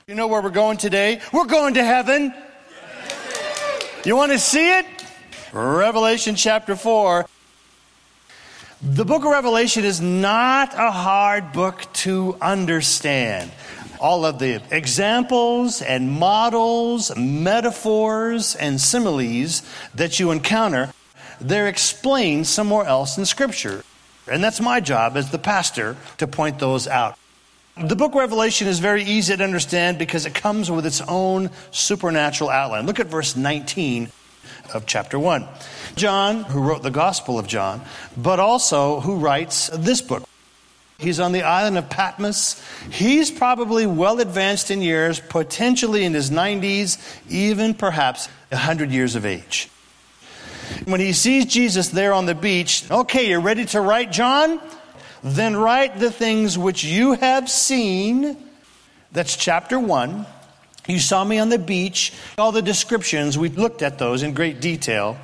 You know where we're going today? We're going to heaven. You want to see it? Revelation chapter 4. The book of Revelation is not a hard book to understand. All of the examples and models, metaphors, and similes that you encounter, they're explained somewhere else in Scripture. And that's my job as the pastor to point those out. The book of Revelation is very easy to understand because it comes with its own supernatural outline. Look at verse 19 of chapter 1. John, who wrote the Gospel of John, but also who writes this book. He's on the island of Patmos. He's probably well advanced in years, potentially in his 90s, even perhaps 100 years of age. When he sees Jesus there on the beach, okay, you're ready to write, John? Then write the things which you have seen. That's chapter 1. You saw me on the beach. All the descriptions, we looked at those in great detail.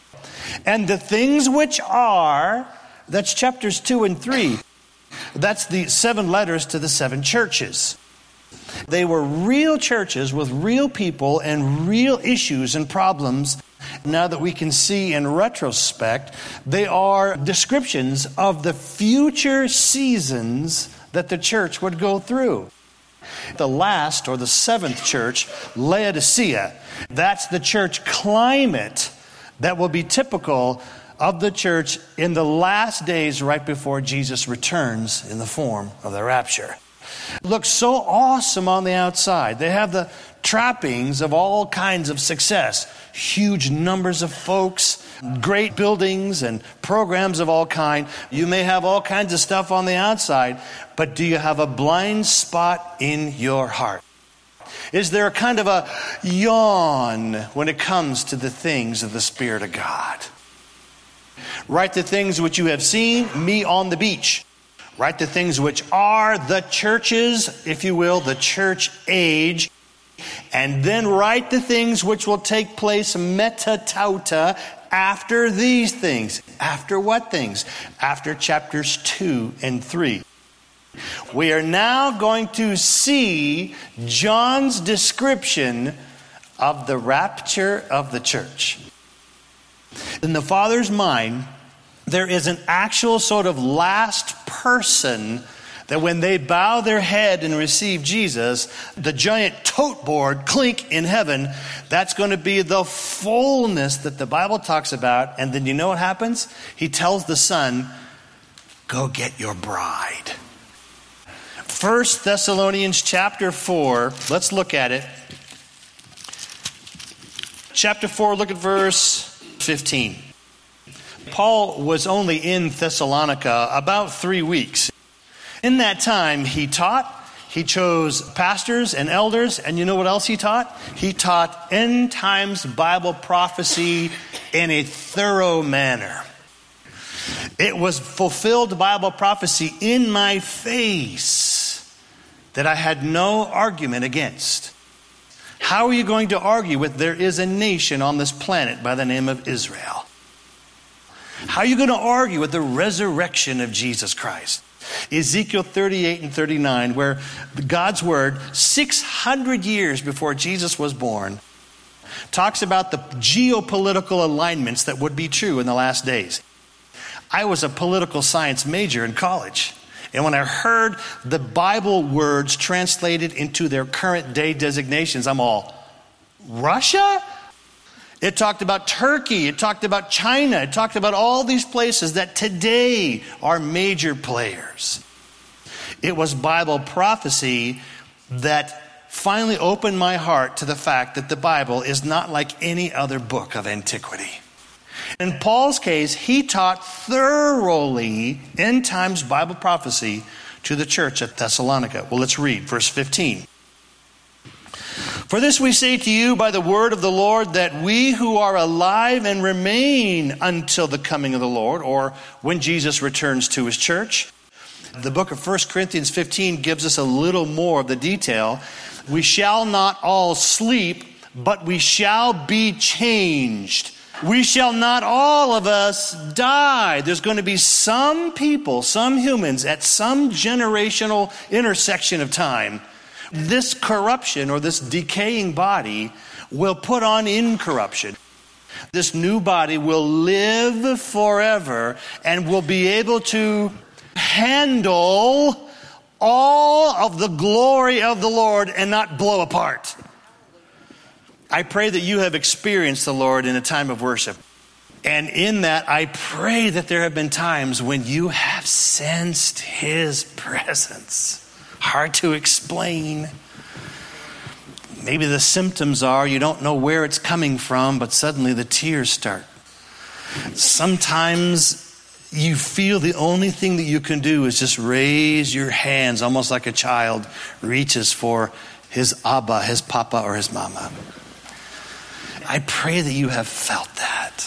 And the things which are, that's chapters 2 and 3. That's the 7 letters to the 7 churches. They were real churches with real people and real issues and problems. Now that we can see in retrospect, they are descriptions of the future seasons that the church would go through. The last, or the 7th church, Laodicea, that's the church climate that will be typical of the church in the last days right before Jesus returns in the form of the rapture. It looks so awesome on the outside. They have the trappings of all kinds of success. Huge numbers of folks, great buildings and programs of all kind. You may have all kinds of stuff on the outside, but do you have a blind spot in your heart? Is there a kind of a yawn when it comes to the things of the Spirit of God? Write the things which you have seen, me on the beach. Write the things which are the churches, if you will, the church age. And then write the things which will take place metatauta after these things. After what things? After chapters 2 and 3. We are now going to see John's description of the rapture of the church. In the Father's mind, there is an actual sort of last person that when they bow their head and receive Jesus, the giant tote board clink in heaven, that's going to be the fullness that the Bible talks about. And then you know what happens? He tells the Son, go get your bride. 1 Thessalonians chapter 4, let's look at it. Chapter 4, look at verse 15. Paul was only in Thessalonica about 3 weeks. In that time, he taught, he chose pastors and elders, and you know what else he taught? He taught end times Bible prophecy in a thorough manner. It was fulfilled Bible prophecy in my face that I had no argument against. How are you going to argue with there is a nation on this planet by the name of Israel? How are you going to argue with the resurrection of Jesus Christ? Ezekiel 38 and 39, where God's word, 600 years before Jesus was born, talks about the geopolitical alignments that would be true in the last days. I was a political science major in college. And when I heard the Bible words translated into their current day designations, I'm all, Russia? It talked about Turkey. It talked about China. It talked about all these places that today are major players. It was Bible prophecy that finally opened my heart to the fact that the Bible is not like any other book of antiquity. In Paul's case, he taught thoroughly end times Bible prophecy to the church at Thessalonica. Well, let's read verse 15. For this we say to you by the word of the Lord, that we who are alive and remain until the coming of the Lord, or when Jesus returns to his church. The book of 1 Corinthians 15 gives us a little more of the detail. We shall not all sleep, but we shall be changed. We shall not all of us die. There's going to be some people, some humans at some generational intersection of time This corruption or this decaying body will put on incorruption. This new body will live forever and will be able to handle all of the glory of the Lord and not blow apart. I pray that you have experienced the Lord in a time of worship. And in that, I pray that there have been times when you have sensed His presence. Hard to explain. Maybe the symptoms are you don't know where it's coming from, but suddenly the tears start. Sometimes you feel the only thing that you can do is just raise your hands, almost like a child reaches for his Abba, his Papa, or his Mama. I pray that you have felt that.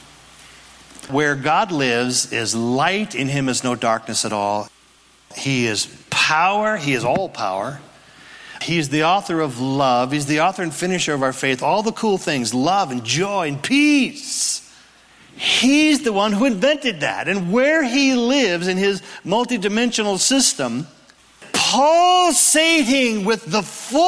Where God lives is light. In Him is no darkness at all. He is power. He is all power. He is the author of love. He's the author and finisher of our faith. All the cool things, love and joy and peace. He's the one who invented that. And where He lives in His multidimensional system, pulsating with the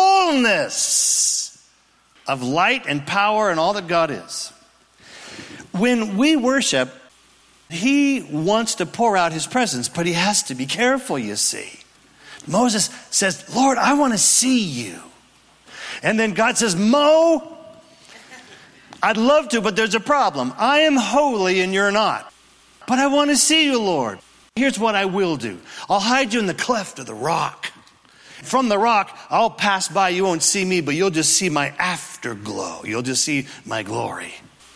fullness of light and power and all that God is. When we worship, He wants to pour out His presence, but He has to be careful, you see. Moses says, Lord, I want to see you. And then God says, Mo, I'd love to, but there's a problem. I am holy and you're not. But I want to see you, Lord. Here's what I will do. I'll hide you in the cleft of the rock. From the rock, I'll pass by. You won't see me, but you'll just see my afterglow. You'll just see my glory.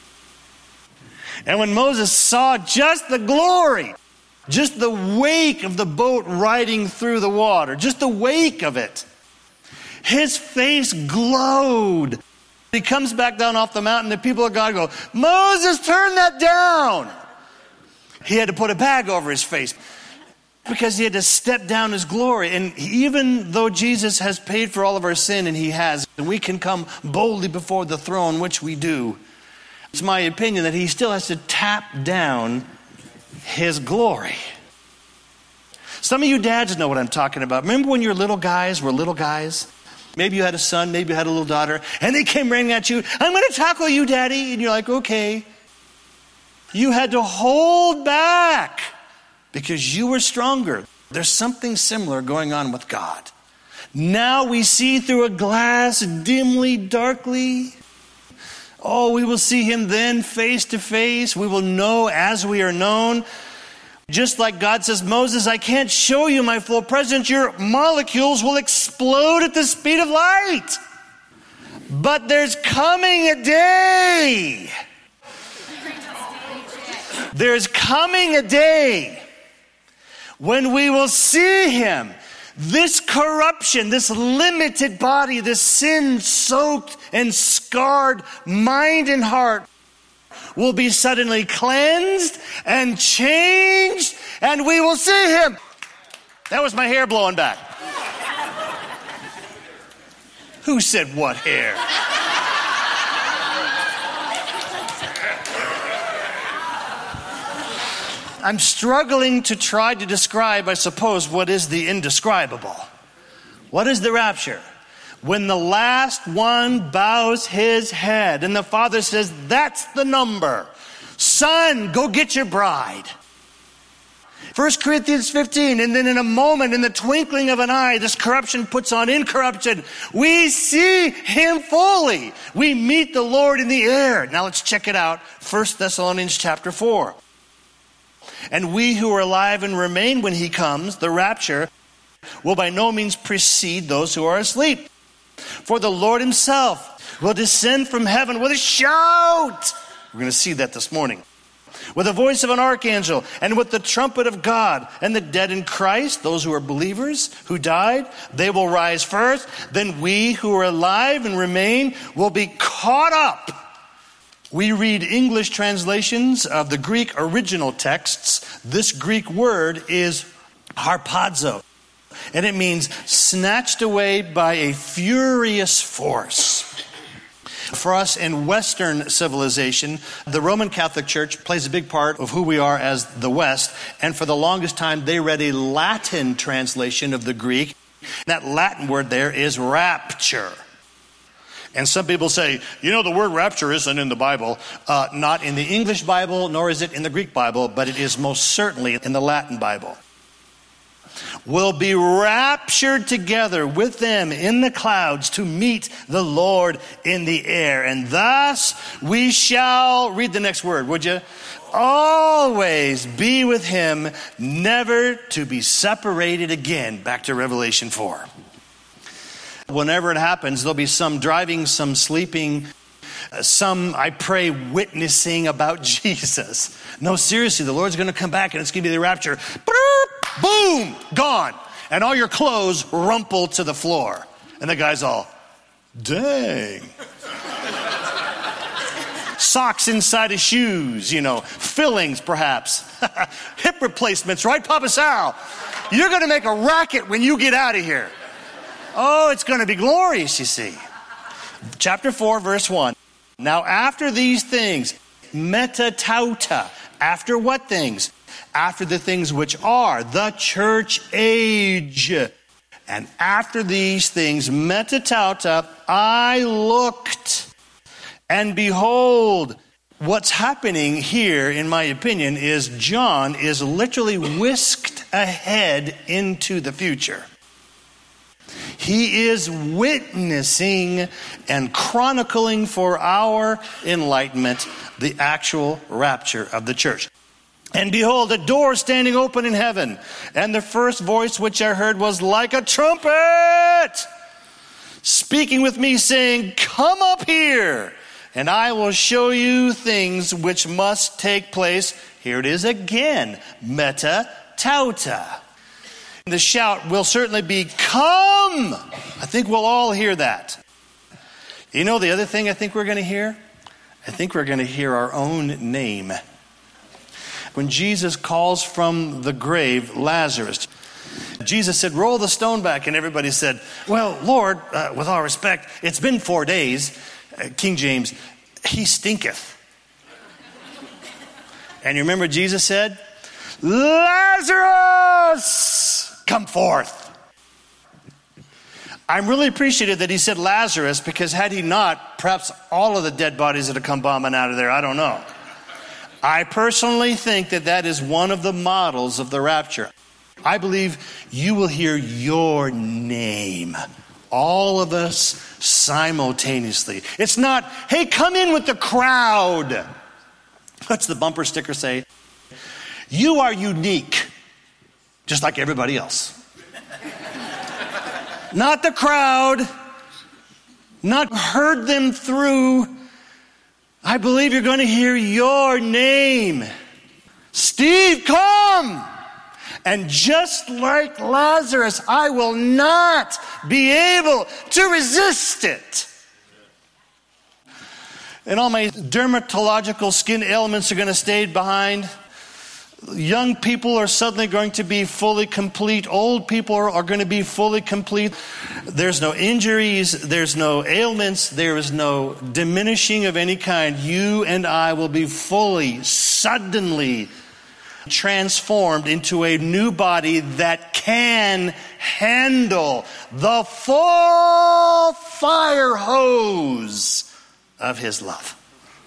And when Moses saw just the glory, just the wake of the boat riding through the water, just the wake of it, his face glowed. He comes back down off the mountain. The people of God go, Moses, turn that down. He had to put a bag over his face because he had to step down His glory. And even though Jesus has paid for all of our sin, and He has, and we can come boldly before the throne, which we do, it's my opinion that He still has to tap down His glory. Some of you dads know what I'm talking about. Remember when your little guys were little guys? Maybe you had a son, maybe you had a little daughter, and they came running at you, I'm going to tackle you, Daddy. And you're like, okay. You had to hold back because you were stronger. There's something similar going on with God. Now we see through a glass, dimly, darkly. Oh, we will see Him then face to face. We will know as we are known. Just like God says, Moses, I can't show you my full presence. Your molecules will explode at the speed of light. But there's coming a day. There's coming a day when we will see Him. This corruption, this limited body, this sin-soaked and scarred mind and heart will be suddenly cleansed and changed, and we will see Him. That was my hair blowing back. Who said what hair? I'm struggling to try to describe, I suppose, what is the indescribable. What is the rapture? When the last one bows his head and the Father says, that's the number. Son, go get your bride. 1 Corinthians 15, and then in a moment, in the twinkling of an eye, this corruption puts on incorruption. We see Him fully. We meet the Lord in the air. Now let's check it out. 1 Thessalonians chapter 4. And we who are alive and remain when He comes, the rapture, will by no means precede those who are asleep. For the Lord Himself will descend from heaven with a shout. We're going to see that this morning. With the voice of an archangel and with the trumpet of God. And the dead in Christ, those who are believers who died, they will rise first. Then we who are alive and remain will be caught up. We read English translations of the Greek original texts. This Greek word is harpazo. And it means snatched away by a furious force. For us in Western civilization, the Roman Catholic Church plays a big part of who we are as the West. And for the longest time, they read a Latin translation of the Greek. That Latin word there is rapture. And some people say, the word rapture isn't in the Bible. Not in the English Bible, nor is it in the Greek Bible, but it is most certainly in the Latin Bible. Will be raptured together with them in the clouds to meet the Lord in the air. And thus we shall, read the next word, would you? Always be with him, never to be separated again. Back to Revelation 4. Whenever it happens, there'll be some driving, some sleeping, some, I pray, witnessing about Jesus. No, seriously, the Lord's going to come back and it's going to be the rapture. Boom, gone. And all your clothes rumple to the floor. And the guy's all, dang. Socks inside his shoes, fillings perhaps. Hip replacements, right, Papa Sal? You're going to make a racket when you get out of here. Oh, it's going to be glorious, you see. Chapter 4, verse 1. Now after these things, metatauta. After what things? After the things which are the church age. And after these things, metatauta, I looked, and behold, what's happening here, in my opinion, is John is literally whisked ahead into the future. He is witnessing and chronicling for our enlightenment the actual rapture of the church. And behold, a door standing open in heaven. And the first voice which I heard was like a trumpet, speaking with me, saying, come up here, and I will show you things which must take place. Here it is again, metatauta. The shout will certainly be, come! I think we'll all hear that. The other thing I think we're going to hear? I think we're going to hear our own name. When Jesus calls from the grave Lazarus, Jesus said, roll the stone back. And everybody said, well, Lord, with all respect, it's been 4 days. King James, he stinketh. And you remember Jesus said, Lazarus, come forth. I'm really appreciative that he said Lazarus, because had he not, perhaps all of the dead bodies would have come bombing out of there. I don't know. I personally think that is one of the models of the rapture. I believe you will hear your name. All of us simultaneously. It's not, hey, come in with the crowd. What's the bumper sticker say? You are unique, just like everybody else. Not the crowd, not herd them through. I believe you're going to hear your name. Steve, come! And just like Lazarus, I will not be able to resist it. And all my dermatological skin ailments are going to stay behind. Young people are suddenly going to be fully complete. Old people are going to be fully complete. There's no injuries. There's no ailments. There is no diminishing of any kind. You and I will be fully, suddenly transformed into a new body that can handle the full fire hose of his love.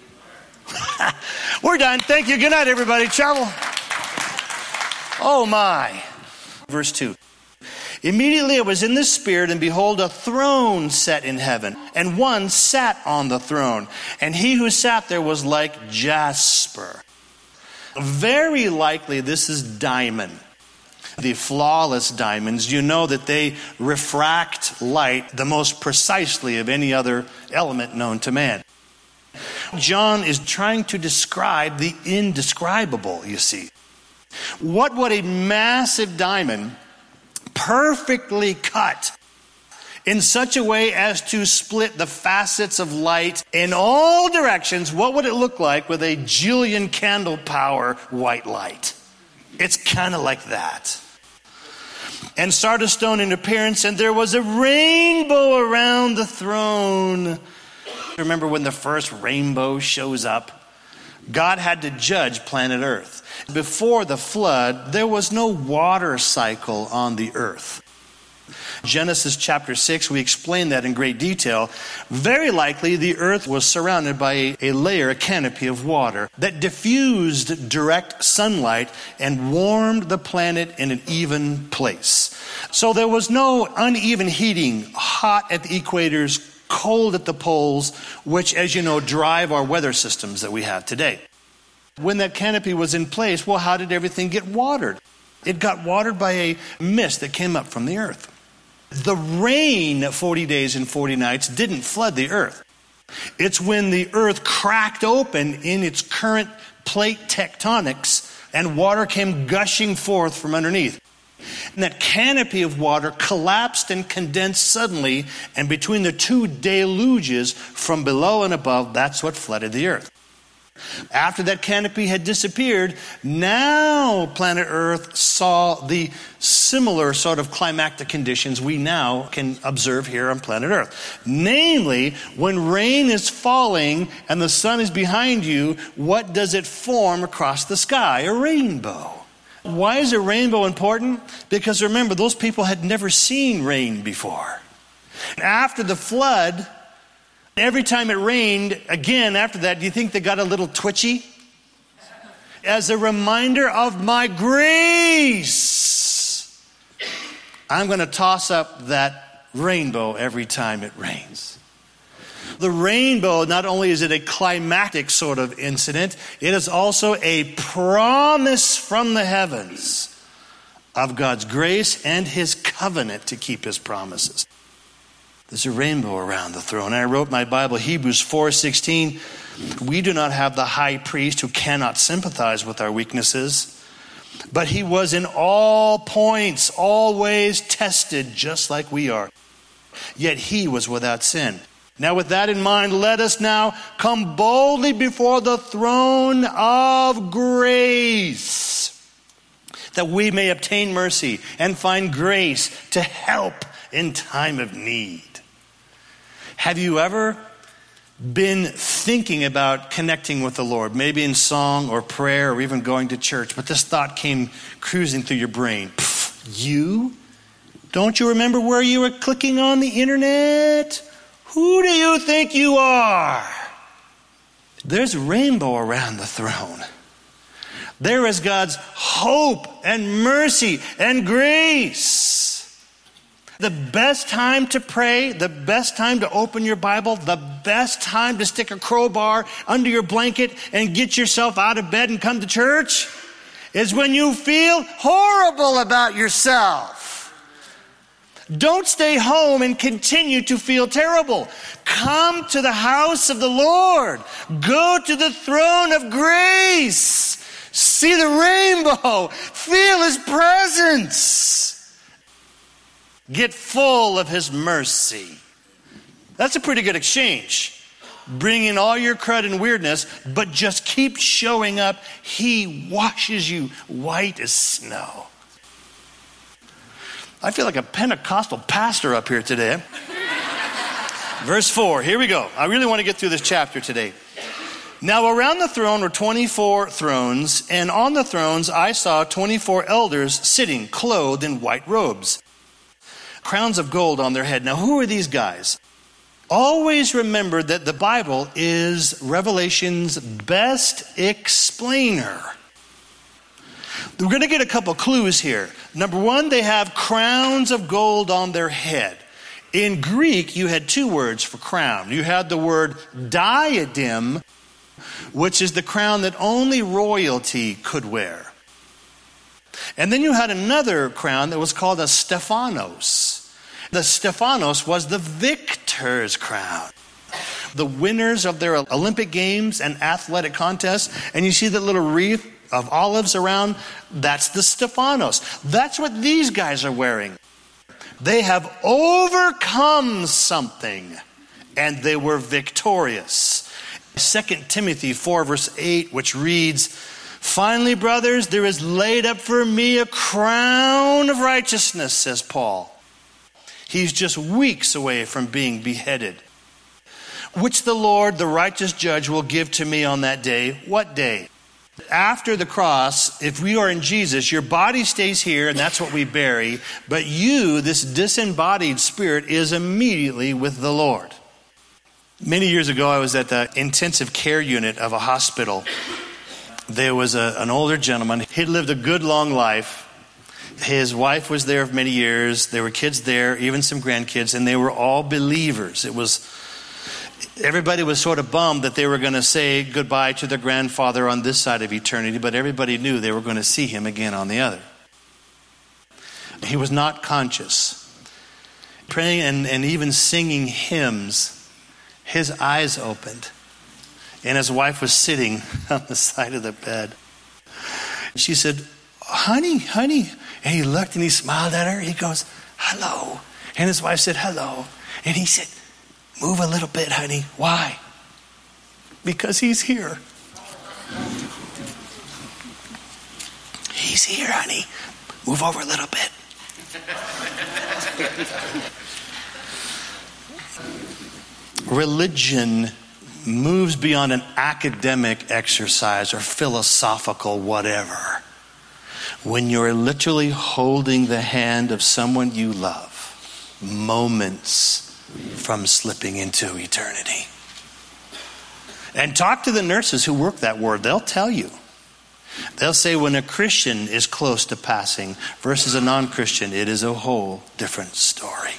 We're done. Thank you. Good night, everybody. Travel. Oh my. Verse 2. Immediately I was in the Spirit, and behold, a throne set in heaven, and one sat on the throne. And he who sat there was like jasper. Very likely this is diamond. The flawless diamonds, you know that they refract light the most precisely of any other element known to man. John is trying to describe the indescribable, you see. What would a massive diamond, perfectly cut in such a way as to split the facets of light in all directions, what would it look like with a jillion candle power white light? It's kind of like that. And sardis stone in appearance, and there was a rainbow around the throne. Remember when the first rainbow shows up? God had to judge planet Earth. Before the flood, there was no water cycle on the earth. Genesis chapter 6, we explain that in great detail. Very likely, the earth was surrounded by a layer, a canopy of water that diffused direct sunlight and warmed the planet in an even place. So there was no uneven heating, hot at the equators, cold at the poles, which, as you know, drive our weather systems that we have today. When that canopy was in place, well, how did everything get watered? It got watered by a mist that came up from the earth. The rain 40 days and 40 nights didn't flood the earth. It's when the earth cracked open in its current plate tectonics and water came gushing forth from underneath. And that canopy of water collapsed and condensed suddenly, and between the two deluges from below and above, that's what flooded the earth. After that canopy had disappeared, now planet Earth saw the similar sort of climactic conditions we now can observe here on planet Earth. Namely, when rain is falling and the sun is behind you, what does it form across the sky? A rainbow. Why is a rainbow important? Because remember, those people had never seen rain before. After the flood, every time it rained, again after that, do you think they got a little twitchy? As a reminder of my grace, I'm going to toss up that rainbow every time it rains. The rainbow, not only is it a climactic sort of incident, it is also a promise from the heavens of God's grace and his covenant to keep his promises. There's a rainbow around the throne. I wrote my Bible, Hebrews 4:16. We do not have the high priest who cannot sympathize with our weaknesses, but he was in all points, always tested just like we are. Yet he was without sin. Now with that in mind, let us now come boldly before the throne of grace, that we may obtain mercy and find grace to help in time of need. Have you ever been thinking about connecting with the Lord, maybe in song or prayer or even going to church, but this thought came cruising through your brain? You? Don't you remember where you were clicking on the internet? Who do you think you are? There's a rainbow around the throne. There is God's hope and mercy and grace. The best time to pray, the best time to open your Bible, the best time to stick a crowbar under your blanket and get yourself out of bed and come to church is when you feel horrible about yourself. Don't stay home and continue to feel terrible. Come to the house of the Lord. Go to the throne of grace. See the rainbow. Feel his presence. Get full of his mercy. That's a pretty good exchange. Bring in all your crud and weirdness, but just keep showing up. He washes you white as snow. I feel like a Pentecostal pastor up here today. Verse 4, here we go. I really want to get through this chapter today. Now around the throne were 24 thrones, and on the thrones I saw 24 elders sitting, clothed in white robes, crowns of gold on their head. Now who are these guys? Always remember that the Bible is Revelation's best explainer. We're going to get a couple clues here. Number one, they have crowns of gold on their head. In Greek, you had two words for crown. You had the word diadem, which is the crown that only royalty could wear. And then you had another crown that was called a Stephanos. The Stephanos was the victor's crown. The winners of their Olympic Games and athletic contests, and you see that little wreath of olives around, that's the Stephanos. That's what these guys are wearing. They have overcome something, and they were victorious. 2 Timothy 4 verse 8, which reads, "Finally, brothers, there is laid up for me a crown of righteousness," says Paul. He's just weeks away from being beheaded, "which the Lord, the righteous judge, will give to me on that day." What day? After the cross, if we are in Jesus, your body stays here, and that's what we bury. But you, this disembodied spirit, is immediately with the Lord. Many years ago, I was at the intensive care unit of a hospital. There was an older gentleman. He'd lived a good, long life. His wife was there for many years. There were kids there, even some grandkids, and they were all believers. Everybody was sort of bummed that they were going to say goodbye to their grandfather on this side of eternity, but everybody knew they were going to see him again on the other. He was not conscious. Praying and even singing hymns, his eyes opened, and his wife was sitting on the side of the bed. She said, honey. And he looked and he smiled at her. He goes, hello. And his wife said, hello. And he said, move a little bit, honey. Why? Because he's here. He's here, honey. Move over a little bit. Religion moves beyond an academic exercise or philosophical whatever. When you're literally holding the hand of someone you love, moments from slipping into eternity. And talk to the nurses who work that ward. They'll tell you. They'll say when a Christian is close to passing versus a non-Christian, it is a whole different story.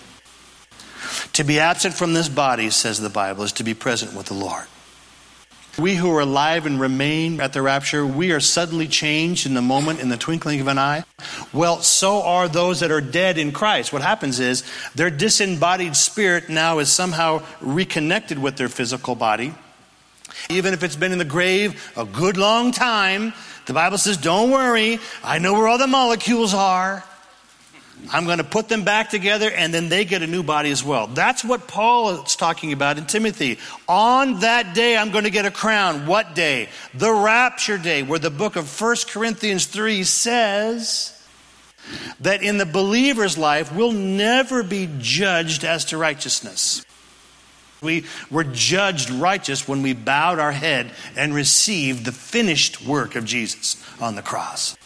To be absent from this body, says the Bible, is to be present with the Lord. We who are alive and remain at the rapture, we are suddenly changed in the moment, in the twinkling of an eye. Well, so are those that are dead in Christ. What happens is their disembodied spirit now is somehow reconnected with their physical body. Even if it's been in the grave a good long time, the Bible says, don't worry, I know where all the molecules are. I'm going to put them back together, and then they get a new body as well. That's what Paul is talking about in Timothy. On that day, I'm going to get a crown. What day? The rapture day, where the book of 1 Corinthians 3 says that in the believer's life, we'll never be judged as to righteousness. We were judged righteous when we bowed our head and received the finished work of Jesus on the cross.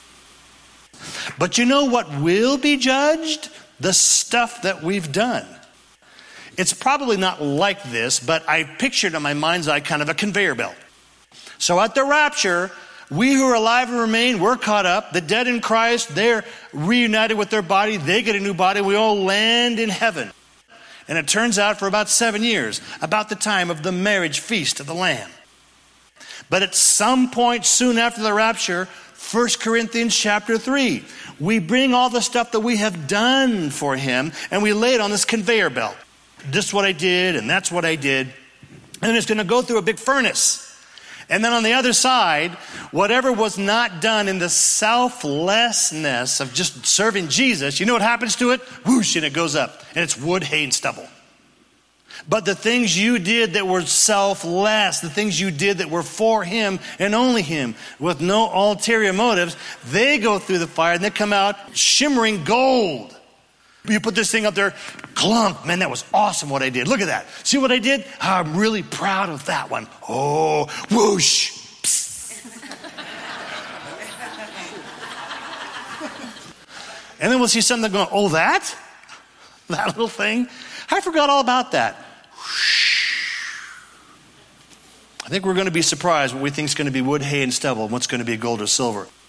But you know what will be judged? The stuff that we've done. It's probably not like this, but I pictured in my mind's eye kind of a conveyor belt. So at the rapture, we who are alive and remain, we're caught up. The dead in Christ, they're reunited with their body. They get a new body. We all land in heaven. And it turns out for about 7 years, about the time of the marriage feast of the Lamb. But at some point soon after the rapture, 1 Corinthians chapter 3, we bring all the stuff that we have done for him and we lay it on this conveyor belt. This is what I did and that's what I did. And it's going to go through a big furnace. And then on the other side, whatever was not done in the selflessness of just serving Jesus, you know what happens to it? Whoosh, and it goes up. And it's wood, hay, and stubble. But the things you did that were selfless, the things you did that were for him and only him, with no ulterior motives, they go through the fire and they come out shimmering gold. You put this thing up there, clunk, man, that was awesome what I did. Look at that. See what I did? I'm really proud of that one. Oh, whoosh. And then we'll see something going, oh, that little thing? I forgot all about that. I think we're going to be surprised what we think is going to be wood, hay, and stubble and what's going to be gold or silver.